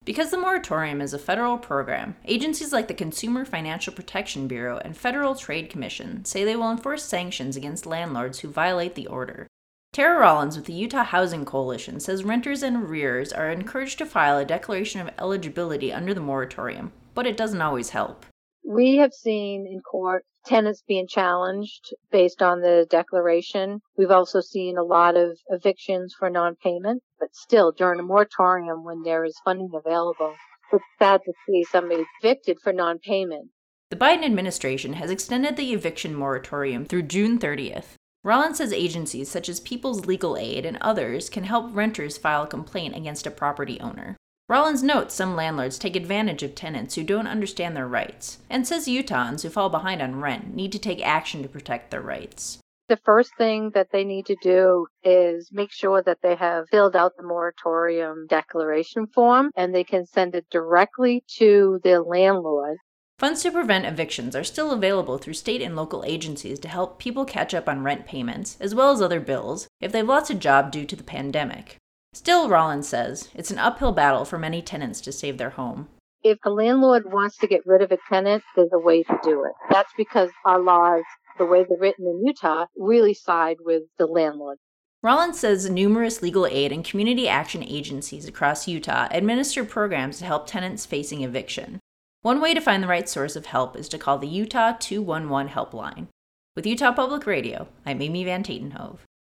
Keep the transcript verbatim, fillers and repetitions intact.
Because the moratorium is a federal program, agencies like the Consumer Financial Protection Bureau and Federal Trade Commission say they will enforce sanctions against landlords who violate the order. Tara Rollins with the Utah Housing Coalition says renters in arrears are encouraged to file a declaration of eligibility under the moratorium, but it doesn't always help. We have seen in court tenants being challenged based on the declaration. We've also seen a lot of evictions for non-payment, but still during a moratorium when there is funding available, it's sad to see somebody evicted for non-payment. The Biden administration has extended the eviction moratorium through June thirtieth. Rollins says agencies such as People's Legal Aid and others can help renters file a complaint against a property owner. Rollins notes some landlords take advantage of tenants who don't understand their rights, and says Utahns who fall behind on rent need to take action to protect their rights. The first thing that they need to do is make sure that they have filled out the moratorium declaration form, and they can send it directly to their landlord. Funds to prevent evictions are still available through state and local agencies to help people catch up on rent payments, as well as other bills, if they've lost a job due to the pandemic. Still, Rollins says, it's an uphill battle for many tenants to save their home. If a landlord wants to get rid of a tenant, there's a way to do it. That's because our laws, the way they're written in Utah, really side with the landlord. Rollins says numerous legal aid and community action agencies across Utah administer programs to help tenants facing eviction. One way to find the right source of help is to call the Utah two one one helpline. With Utah Public Radio, I'm Amy Van Tatenhove.